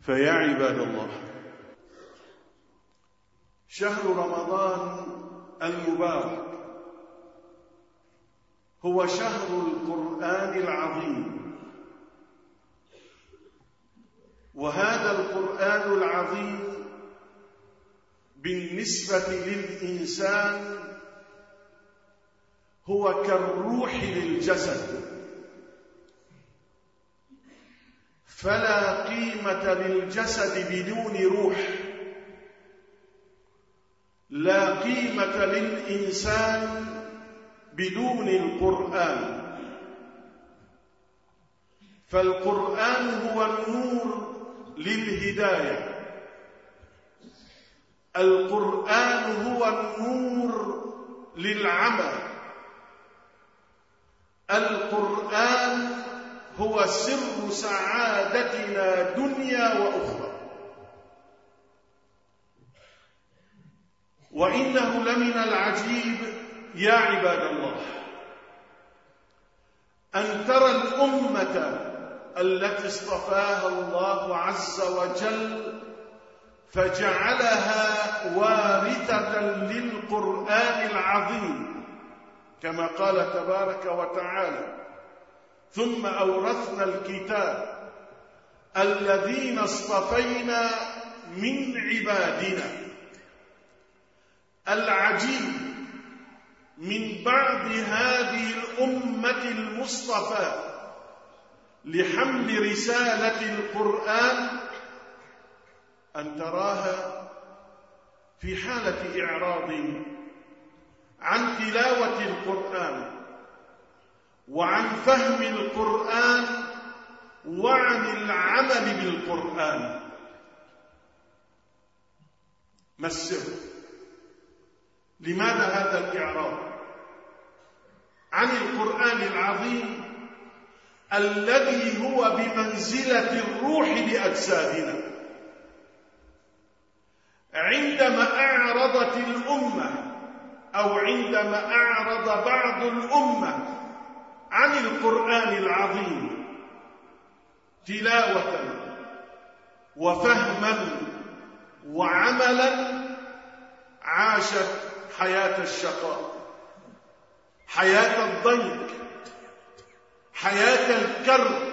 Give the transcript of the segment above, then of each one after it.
فيا عباد الله، شهر رمضان المبارك هو شهر القرآن العظيم، وهذا القرآن العظيم بالنسبة للإنسان هو كالروح للجسد، فلا قيمة للجسد بدون روح، لا قيمة للإنسان بدون القرآن. فالقرآن هو النور للهداية، القرآن هو النور للعمل، القرآن هو سر سعادتنا دنيا وأخرى. وإنه لمن العجيب يا عباد الله أن ترى الأمة التي اصطفاها الله عز وجل فجعلها وارثة للقرآن العظيم، كما قال تبارك وتعالى: ثم أورثنا الكتاب الذين اصطفينا من عبادنا. العجيب من بعد هذه الأمة المصطفى لحمل رسالة القرآن أن تراها في حالة إعراض عن تلاوة القرآن وعن فهم القرآن وعن العمل بالقرآن. ما السر؟ لماذا هذا الإعراض عن القرآن العظيم الذي هو بمنزلة الروح لأجسادنا؟ عندما أعرضت الأمة أو عندما أعرض بعض الأمة عن القرآن العظيم تلاوة وفهما وعملا، عاشت حياة الشقاء، حياة الضنك، حياة الكرب،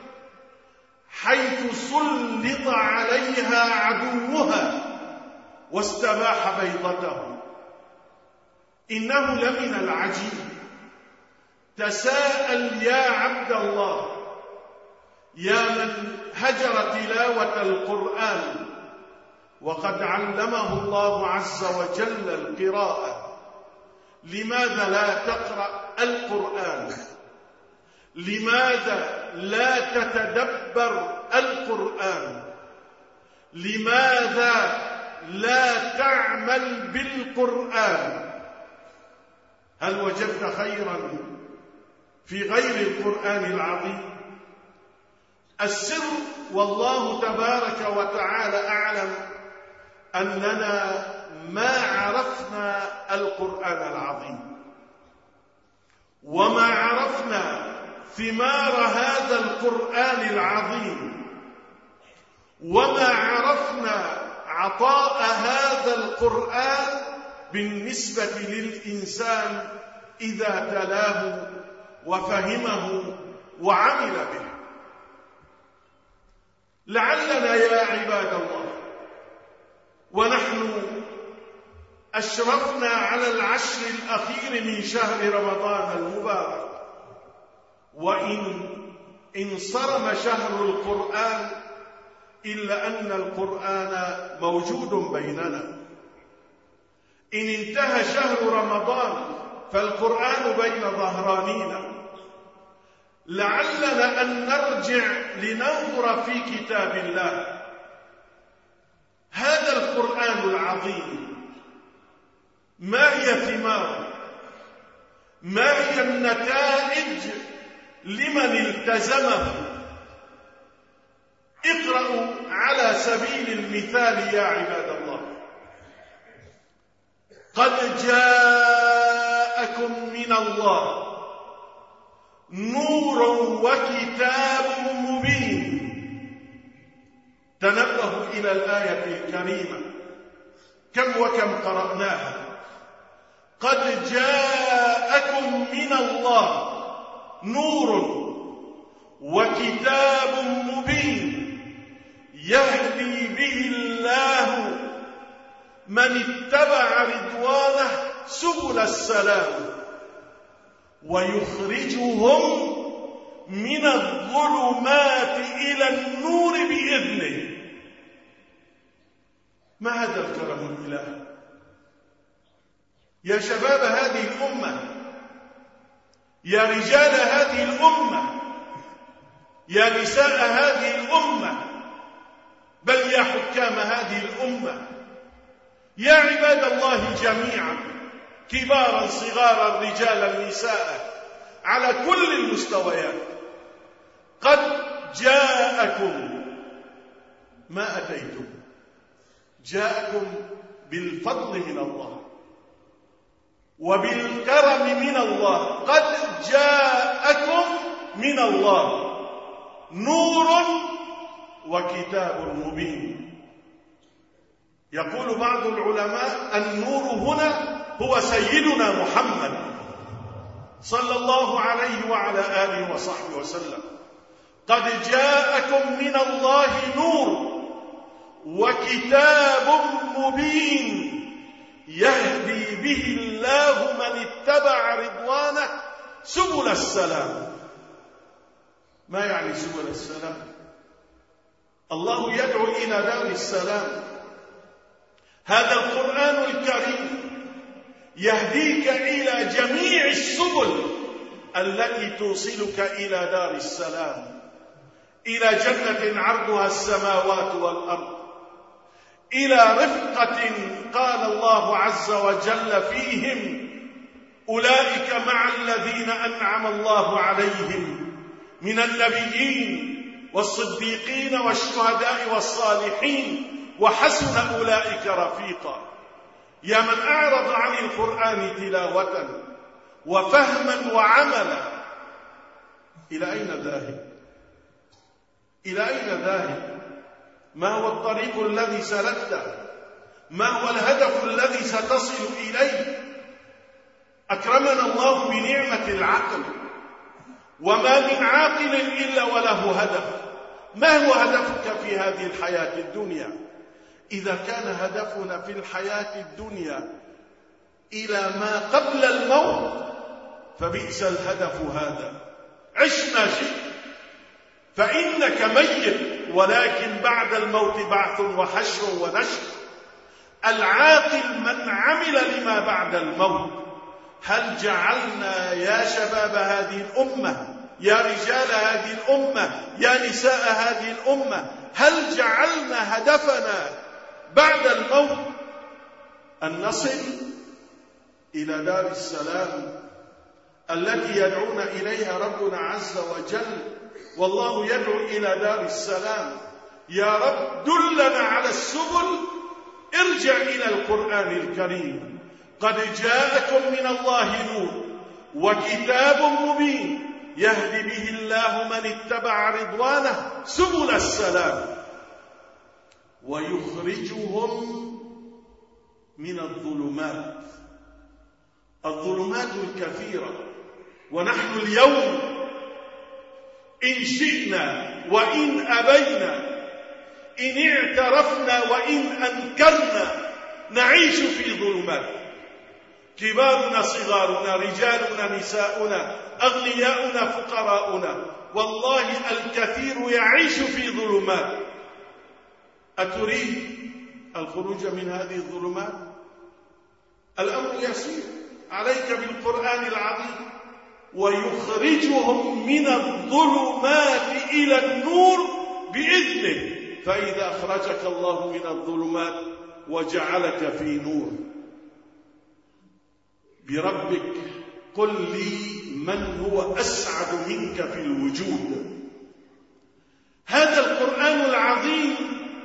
حيث سلط عليها عدوها واستباح بيضته. إنه لمن العجيب. تساءل يا عبد الله، يا من هجر تلاوة القرآن وقد علمه الله عز وجل القراءة، لماذا لا تقرأ القرآن؟ لماذا لا تتدبر القرآن؟ لماذا لا تعمل بالقرآن؟ هل وجدت خيرا في غير القرآن العظيم؟ السر والله تبارك وتعالى أعلم أننا ما عرفنا القرآن العظيم، وما عرفنا ثمار هذا القرآن العظيم، وما عرفنا عطاء هذا القرآن بالنسبة للإنسان إذا تلاه وفهمه وعمل به. لعلنا يا عباد الله ونحن أشرفنا على العشر الأخير من شهر رمضان المبارك، وإن انصرم شهر القرآن إلا أن القرآن موجود بيننا. إن انتهى شهر رمضان فالقرآن بين ظهرانينا. لعلنا أن نرجع لننظر في كتاب الله، هذا القرآن العظيم ما هي ثماره؟ ما هي النتائج لمن التزمه؟ اقرأوا على سبيل المثال يا عباد الله: قد جاءكم من الله نور وكتاب مبين تنبهوا إلى الآية الكريمة، كم وكم قرأناها: قد جاءكم من الله نور وكتاب مبين يهدي به الله من اتبع رضوانه سبل السلام ويخرجهم من الظلمات إلى النور بإذنه. ما هذا الكرم الإلهي يا شباب هذه الأمة، يا رجال هذه الأمة، يا نساء هذه الأمة، بل يا حكام هذه الأمة، يا عباد الله جميعا، كبارا صغارا رجالا نساء، على كل المستويات. قد جاءكم، ما أتيتم، جاءكم بالفضل من الله وبالكرم من الله. قد جاءكم من الله نور وكتاب مبين. يقول بعض العلماء: النور هنا هو سيدنا محمد صلى الله عليه وعلى آله وصحبه وسلم. قد جاءكم من الله نور وكتاب مبين يهدي به الله من اتبع رضوانه سبل السلام. ما يعني سبل السلام؟ الله يدعو إلى دار السلام. هذا القرآن الكريم يهديك إلى جميع السبل التي توصلك إلى دار السلام، إلى جنة عرضها السماوات والأرض، إلى رفقة قال الله عز وجل فيهم: أولئك مع الذين أنعم الله عليهم من النبيين والصديقين والشهداء والصالحين وحسن أولئك رفيقا. يا من أعرض عن القرآن تلاوة وفهما وعملا، إلى أين ذاهب؟ إلى أين ذاهب؟ ما هو الطريق الذي سلكته؟ ما هو الهدف الذي ستصل إليه؟ أكرمنا الله بنعمة العقل، وما من عاقل إلا وله هدف. ما هو هدفك في هذه الحياة الدنيا؟ إذا كان هدفنا في الحياة الدنيا إلى ما قبل الموت فبئس الهدف هذا. عش ما شئت فإنك ميت، ولكن بعد الموت بعث وحشر ونشر. العاقل من عمل لما بعد الموت. هل جعلنا يا شباب هذه الأمة، يا رجال هذه الأمة، يا نساء هذه الأمة، هل جعلنا هدفنا بعد الموت أن نصل إلى دار السلام التي يدعونا إليها ربنا عز وجل؟ والله يدعو إلى دار السلام. يا رب دلنا على السبل، ارجع إلى القرآن الكريم. قد جاءكم من الله نور وكتاب مبين يهدي به الله من اتبع رضوانه سبل السلام ويخرجهم من الظلمات الكثيرة. ونحن اليوم إن شئنا وإن أبينا، إن اعترفنا وإن أنكرنا، نعيش في ظلمات. كبارنا صغارنا، رجالنا نساؤنا، أغنياؤنا فقراؤنا، والله الكثير يعيش في ظلمات. أتريد الخروج من هذه الظلمات؟ الأمر يسير، عليك بالقرآن العظيم. ويخرجهم من الظلمات إلى النور بإذنه. فإذا أخرجك الله من الظلمات وجعلك في نور بربك، قل لي من هو أسعد منك في الوجود. هذا القرآن العظيم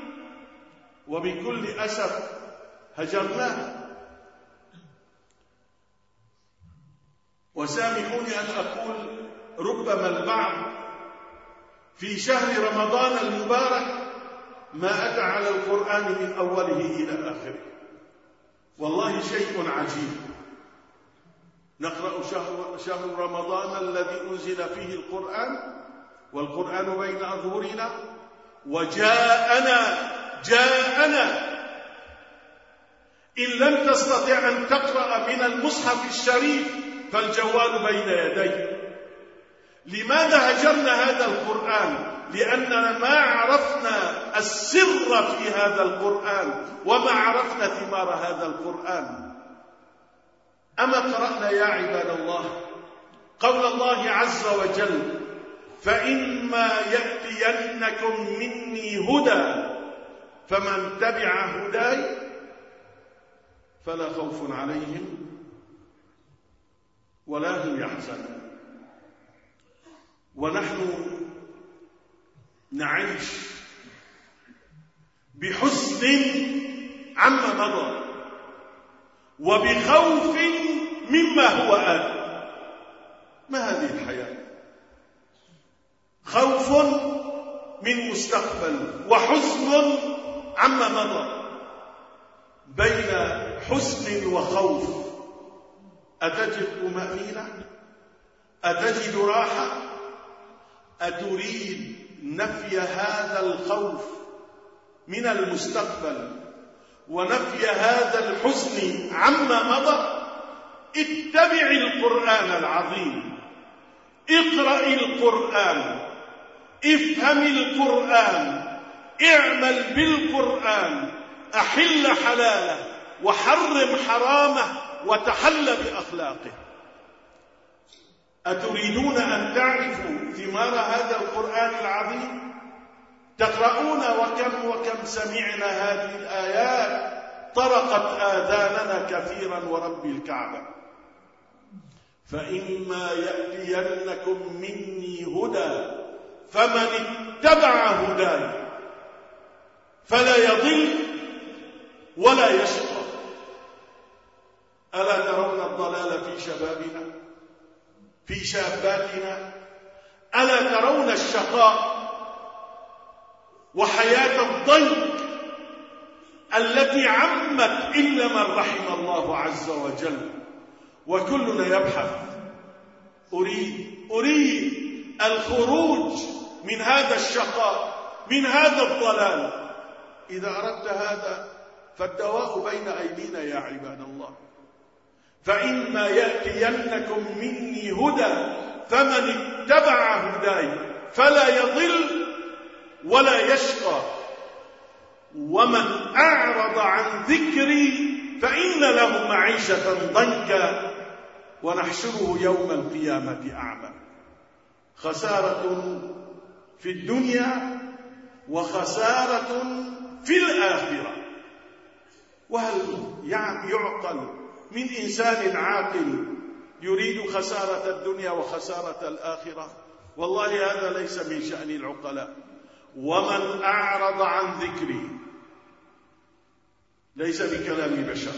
وبكل أسف هجرناه. وسامحوني أن أقول ربما البعض في شهر رمضان المبارك ما أتى على القرآن من أوله إلى آخره. والله شيء عجيب. نقرأ شهر رمضان الذي أنزل فيه القرآن، والقرآن بين أظهرنا، وجاءنا إن لم تستطع أن تقرأ من المصحف الشريف فالجوال بين يديك. لماذا هجرنا هذا القرآن؟ لأننا ما عرفنا السر في هذا القرآن وما عرفنا ثمار هذا القرآن. أما قرأنا يا عباد الله قول الله عز وجل: فإما يأتينكم مني هدى فمن تبع هداي فلا خوف عليهم ولا هم يحزنون. ونحن نعيش بحزن عما مضى وبخوف مما هو آت. ما هذه الحياة؟ خوف من مستقبل وحزن عما مضى. بين حزن وخوف أتجد طمأنينة؟ أتجد راحة؟ أتريد نفي هذا الخوف من المستقبل ونفي هذا الحزن عما مضى؟ اتبع القرآن العظيم، اقرأ القرآن، افهم القرآن، اعمل بالقرآن، أحل حلاله وحرم حرامه وتحل بأخلاقه. أتريدون أن تعرفوا ثمار هذا القرآن العظيم؟ تقرؤون وكم سمعنا هذه الآيات طرقت آذاننا كثيرا ورب الكعبة. فإما يأتينكم مني هدى فمن اتبع هداي فلا يضل ولا يشقى. ألا ترون الضلال في شبابنا في شاباتنا؟ ألا ترون الشقاء وحياة الضنك التي عمت إلا من رحم الله عز وجل؟ وكلنا يبحث أريد الخروج من هذا الشقاء، من هذا الضلال. إذا أردت هذا فالدواء بين أيدينا يا عباد الله. فإما يأتينكم مني هدى فمن اتبع هداي فلا يضل ولا يشقى ومن أعرض عن ذكري فإن له معيشة ضنكا ونحشره يوم القيامة أعمى. خسارة في الدنيا وخسارة في الآخرة. وهل يعقل من إنسان عاقل يريد خسارة الدنيا وخسارة الآخرة؟ والله هذا ليس من شأن العقلاء. ومن أعرض عن ذكري ليس بكلام بشر،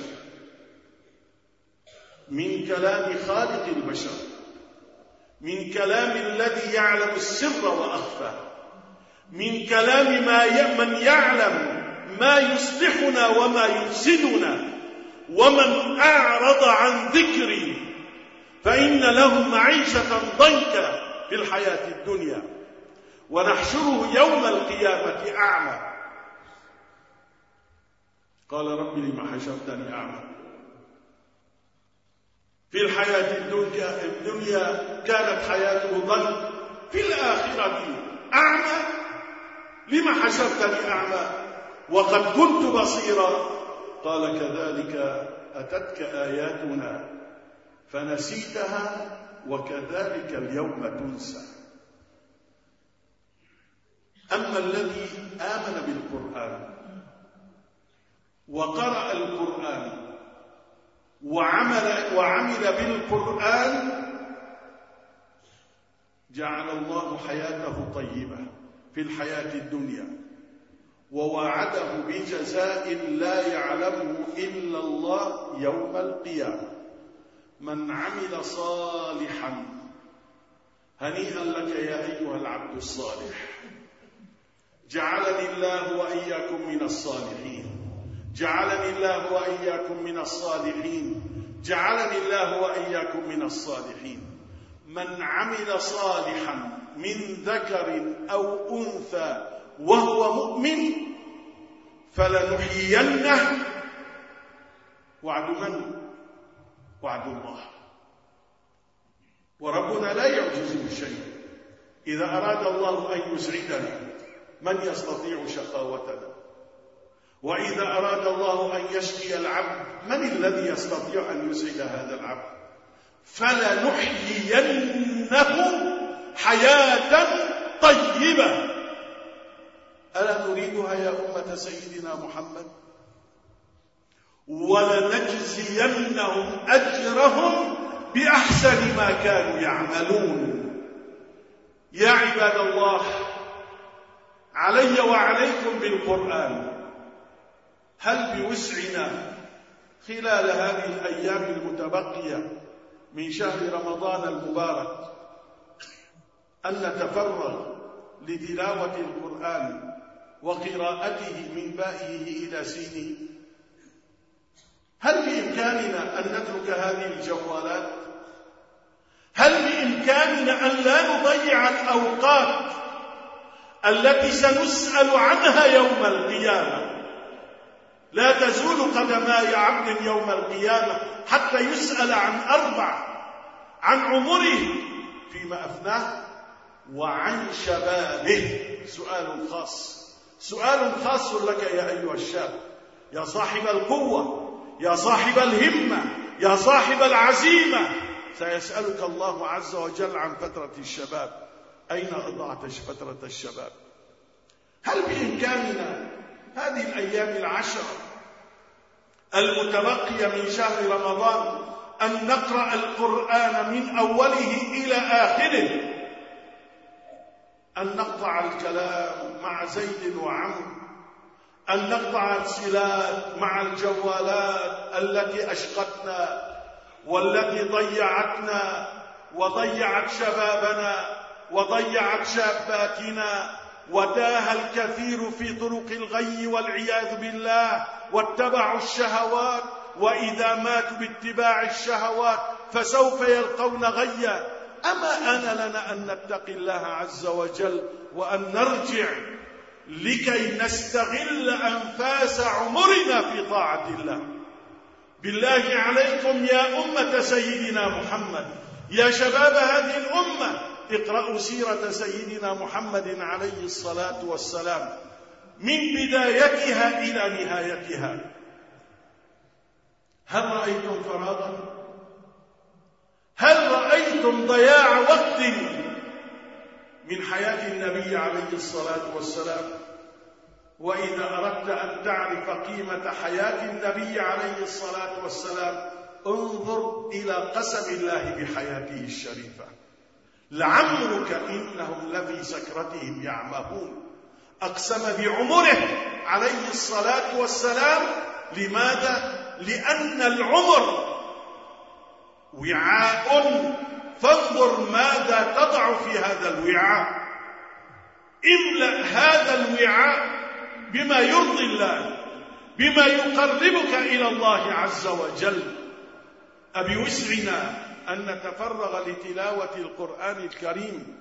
من كلام خالق البشر، من كلام الذي يعلم السر وأخفى، من كلام من يعلم ما يصلحنا وما يفسدنا. ومن أعرض عن ذكري فإن له معيشة ضنكا في الحياة الدنيا ونحشره يوم القيامة أعمى. قال رب لما حشرتني أعمى؟ في الحياة الدنيا كانت حياته ضنك، في الآخرة أعمى. لما حشرتني أعمى وقد كنت بصيرا؟ قال كذلك أتتك آياتنا فنسيتها وكذلك اليوم تنسى. أما الذي آمن بالقرآن وقرأ القرآن وعمل بالقرآن جعل الله حياته طيبة في الحياة الدنيا ووعده بجزاء لا يعلمه إلا الله يوم القيامة. من عمل صالحا هنيئا لك يا أيها العبد الصالح، جعلني الله وإياكم من الصالحين، جعلني الله وإياكم من الصالحين، جعلني الله وإياكم من الصالحين. من عمل صالحا من ذكر أو أنثى وهو مؤمن فلنحيينه. وعد من؟ وعد الله. وربنا لا يعجزه شيء. إذا أراد الله أن يسعدنا من يستطيع شقاوتنا؟ وإذا أراد الله أن يشقي العبد من الذي يستطيع أن يسعد هذا العبد؟ فلنحيينه حياة طيبة. ألا نريدها يا أمة سيدنا محمد؟ ولنجزينهم أجرهم بأحسن ما كانوا يعملون. يا عباد الله، علي وعليكم بالقرآن. هل بوسعنا خلال هذه الأيام المتبقية من شهر رمضان المبارك أن نتفرغ لتلاوة القرآن وقراءته من بائه إلى سينه؟ هل بإمكاننا أن نترك هذه الجوالات؟ هل بإمكاننا أن لا نضيع الأوقات التي سنسأل عنها يوم القيامة؟ لا تزول قدماي عبد يوم القيامة حتى يسأل عن 4: عن عمره فيما أفناه، وعن شبابه. سؤال خاص، سؤال خاص لك يا أيها الشاب، يا صاحب القوة، يا صاحب الهمة، يا صاحب العزيمة. سيسألك الله عز وجل عن فترة الشباب. أين أضعت فترة الشباب؟ هل بإمكاننا هذه الأيام 10 المتبقية من شهر رمضان أن نقرأ القرآن من أوله إلى آخره، أن نقطع الكلام مع زيد وعمرو، أن نقطع الصلات مع الجوالات التي أشقتنا والتي ضيعتنا وضيعت شبابنا وضيعت شاباتنا، وتاه الكثير في طرق الغي والعياذ بالله واتبعوا الشهوات، وإذا ماتوا باتباع الشهوات فسوف يلقون غيا. أما آن لنا أن نتقي الله عز وجل وأن نرجع لكي نستغل أنفاس عمرنا في طاعة الله. بالله عليكم يا أمة سيدنا محمد، يا شباب هذه الأمة، اقرأوا سيرة سيدنا محمد عليه الصلاة والسلام من بدايتها إلى نهايتها. هل رأيتم فراغا؟ هل رأيتم ضياع وقت من حياة النبي عليه الصلاة والسلام؟ وإذا أردت أن تعرف قيمة حياة النبي عليه الصلاة والسلام انظر إلى قسم الله بحياته الشريفة. لعمرك إنهم لفي سكرتهم يعمهون. أقسم بعمره عليه الصلاة والسلام. لماذا؟ لأن العمر وعاء، فانظر ماذا تضع في هذا الوعاء. املأ هذا الوعاء بما يرضي الله، بما يقربك إلى الله عز وجل. أبوسعنا أن نتفرغ لتلاوة القرآن الكريم،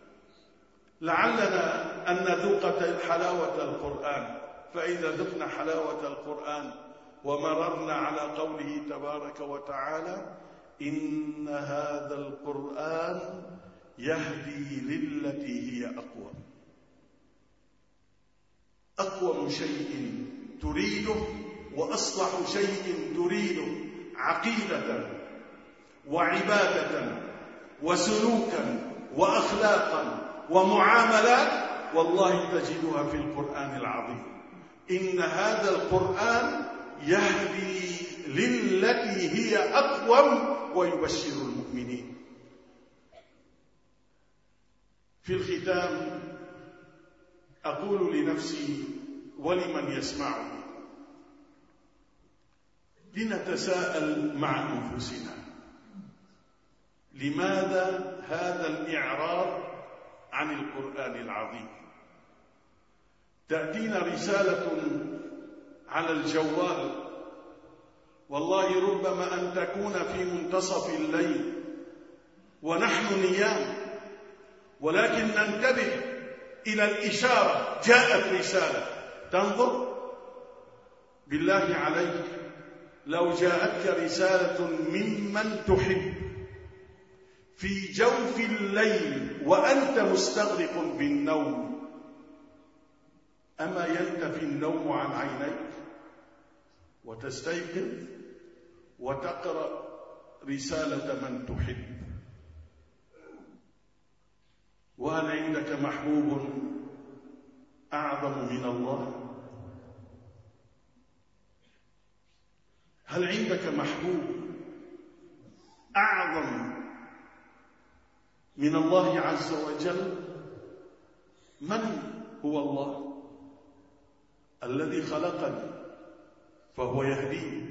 لعلنا أن نذوق حلاوة القرآن. فإذا ذقنا حلاوة القرآن ومررنا على قوله تبارك وتعالى: إن هذا القرآن يهدي للتي هي أقوم. أقوم شيء تريده وأصلح شيء تريده عقيدة وعبادة وسلوكا وأخلاقا ومعاملات، والله تجدها في القرآن العظيم. إن هذا القرآن يهدي للتي هي أقوم ويبشر المؤمنين. في الختام أقول لنفسي ولمن يسمعني: لنتساءل مع أنفسنا، لماذا هذا الإعراض عن القرآن العظيم؟ تأتينا رسالة على الجوال، والله ربما أن تكون في منتصف الليل ونحن نيام، ولكن ننتبه إلى الإشارة، جاءت رسالة، تنظر. بالله عليك لو جاءتك رسالة ممن تحب في جوف الليل وأنت مستغرق بالنوم، أما ينتفي النوم عن عينيك وتستيقظ وتقرأ رسالة من تحب؟ وهل عندك محبوب أعظم من الله؟ هل عندك محبوب أعظم من الله عز وجل؟ من هو الله؟ الذي خلقني فهو يهديني،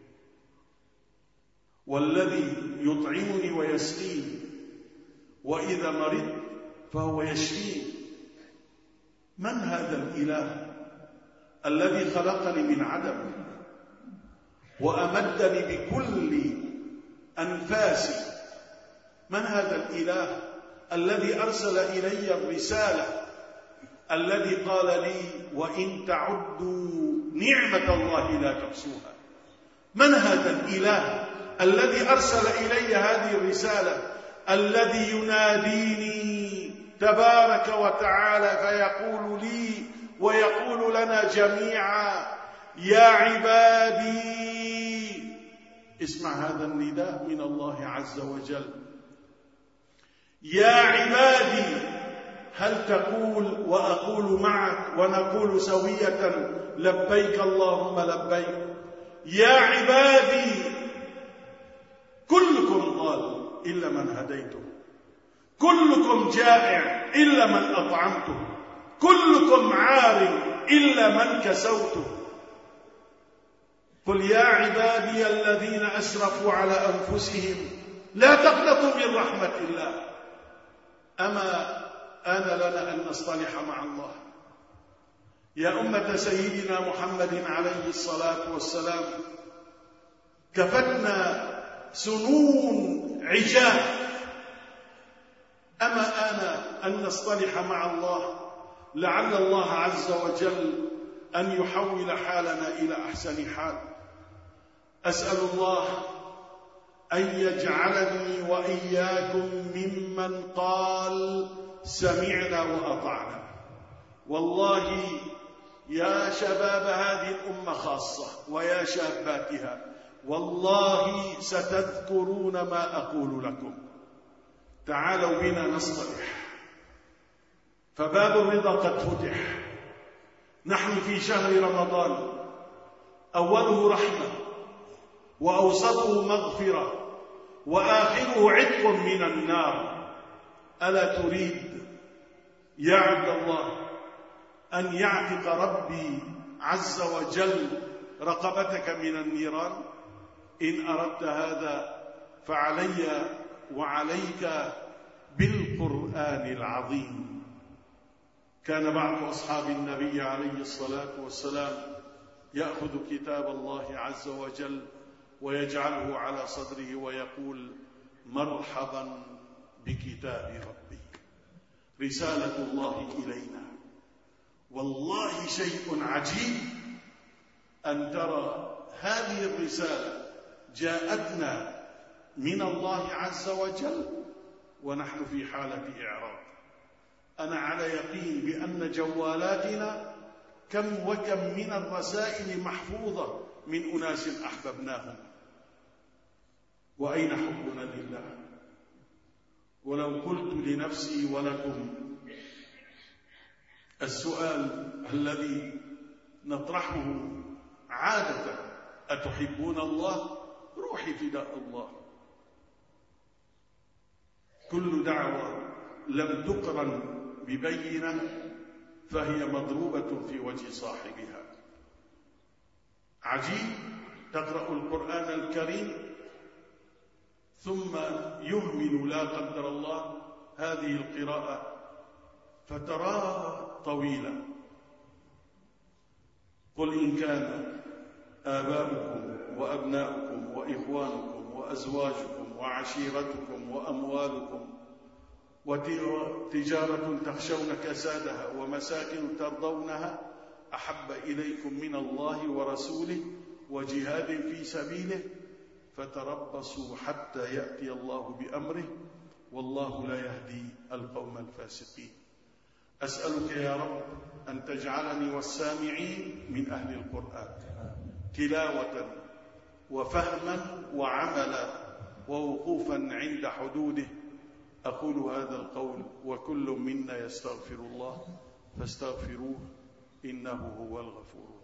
والذي يطعمني ويسقيني، وإذا مرضت فهو يشفيني. من هذا الإله الذي خلقني من عدم وأمدني بكل أنفاسي؟ من هذا الإله الذي أرسل إلي الرسالة، الذي قال لي وإن تعدوا نعمة الله لا تحصوها؟ من هذا الإله الذي أرسل إلي هذه الرسالة، الذي يناديني تبارك وتعالى فيقول لي ويقول لنا جميعا يا عبادي؟ اسمع هذا النداء من الله عز وجل، يا عبادي. هل تقول وأقول معك ونقول سوية لبيك اللهم لبيك؟ يا عبادي كلكم ضال إلا من هديته، كلكم جائع إلا من أطعمته، كلكم عار إلا من كسوته. قل يا عبادي الذين أسرفوا على أنفسهم لا تقنطوا من رحمة الله. أما آن لنا أن نصطلح مع الله. يا أمة سيدنا محمد عليه الصلاة والسلام، كفتنا سنون عجاف، أما آن أن نصطلح مع الله، لعل الله عز وجل أن يحول حالنا إلى أحسن حال. أسأل الله أن يجعلني وإياكم ممن قال سمعنا وأطعنا. والله يا شباب هذه الأمة خاصة ويا شاباتها، والله ستذكرون ما أقول لكم. تعالوا بنا نصطلح، فباب الرضا قد فتح. نحن في شهر رمضان، أوله رحمة وأوسطه مغفرة وآخره عتق من النار. ألا تريد يا عبد الله أن يعتق ربي عز وجل رقبتك من النيران؟ إن أردت هذا فعلي وعليك بالقرآن العظيم. كان بعض أصحاب النبي عليه الصلاة والسلام يأخذ كتاب الله عز وجل ويجعله على صدره ويقول مرحبا بكتاب ربي، رسالة الله إلينا. والله شيء عجيب أن ترى هذه الرسالة جاءتنا من الله عز وجل ونحن في حالة إعراض. أنا على يقين بأن جوالاتنا كم وكم من الرسائل محفوظة من أناس أحببناهم. وأين حبنا لله؟ ولو قلت لنفسي ولكم السؤال الذي نطرحه عادة: أتحبون الله؟ روحي فداء الله. كل دعوة لم تقرن ببينة فهي مضروبة في وجه صاحبها. عجيب، تقرأ القرآن الكريم ثم يهمل لا قدر الله هذه القراءة فتراها طويلة قل إن كان آباؤكم وأبناؤكم وإخوانكم وأزواجكم وعشيرتكم وأموالكم وتجارة تخشون كسادها ومساكن ترضونها أحب إليكم من الله ورسوله وجهاد في سبيله فتربصوا حتى يأتي الله بأمره والله لا يهدي القوم الفاسقين. أسألك يا رب أن تجعلني والسامعين من أهل القرآن تلاوة وفهما وعملا ووقوفا عند حدوده. أقول هذا القول وكل منا يستغفر الله فاستغفروه إنه هو الغفور.